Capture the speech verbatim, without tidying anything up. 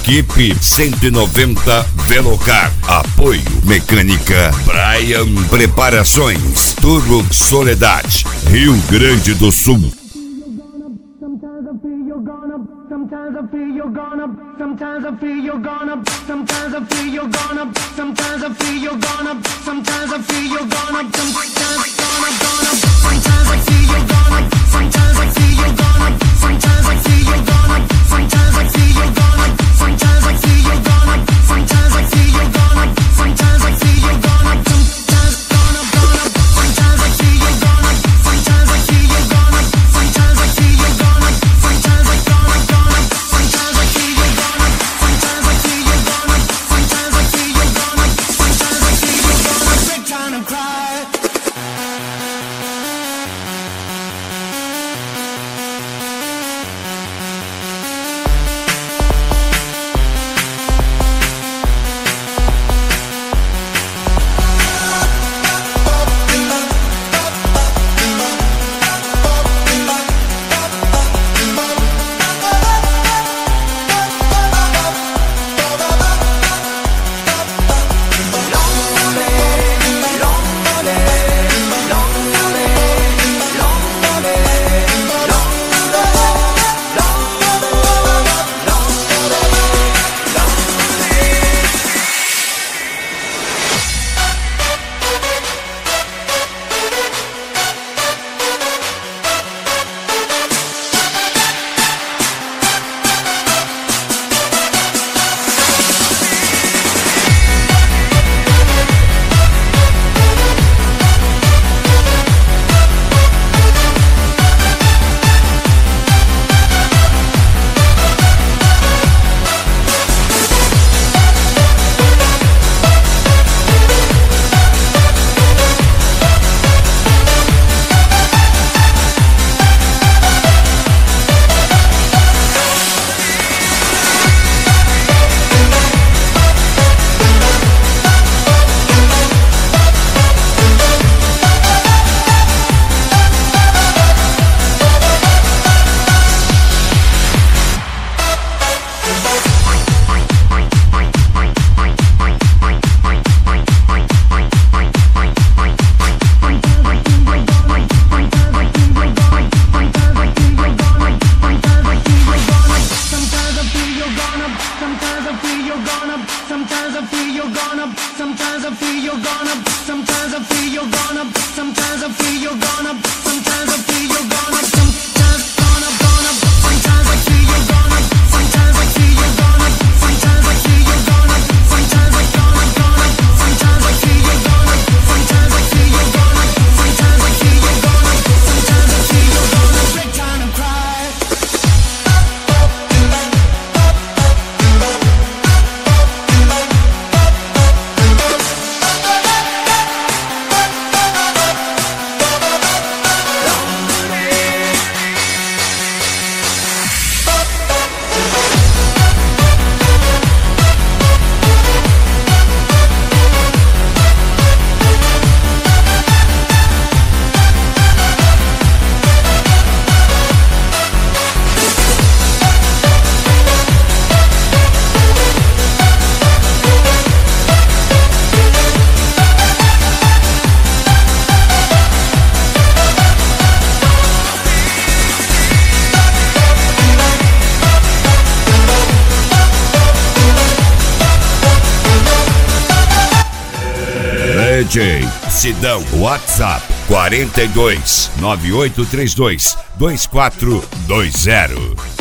Equipe cento e noventa Velocar. Apoio Mecânica Brian Preparações. Turbo Soledade, Rio Grande do Sul. Sometimes I feel you're gone. Sometimes I feel you're gone. Sometimes I feel you're gone. Sometimes I feel you're gone. Sometimes I feel you're gone. Sometimes I feel you're gone. Sometimes I feel you're gone. Sometimes I feel you're gone. Sometimes I feel you're gone. Sometimes I feel you're gone. Sometimes I feel you're gone. Sometimes I feel you're gone. Sometimes I feel you're gone. Sometimes gone, gone. Sometimes I feel you're gone. Sometimes I feel you're gone. Sometimes I feel you're gone. Sometimes I gone, gone. Sometimes I feel you're gone. Sometimes I feel you're gone. Sometimes I feel you're gone. Sometimes I feel you're gone. Big time to cry. D J Sidão, WhatsApp quarenta e dois, nove oito três dois, dois quatro dois zero.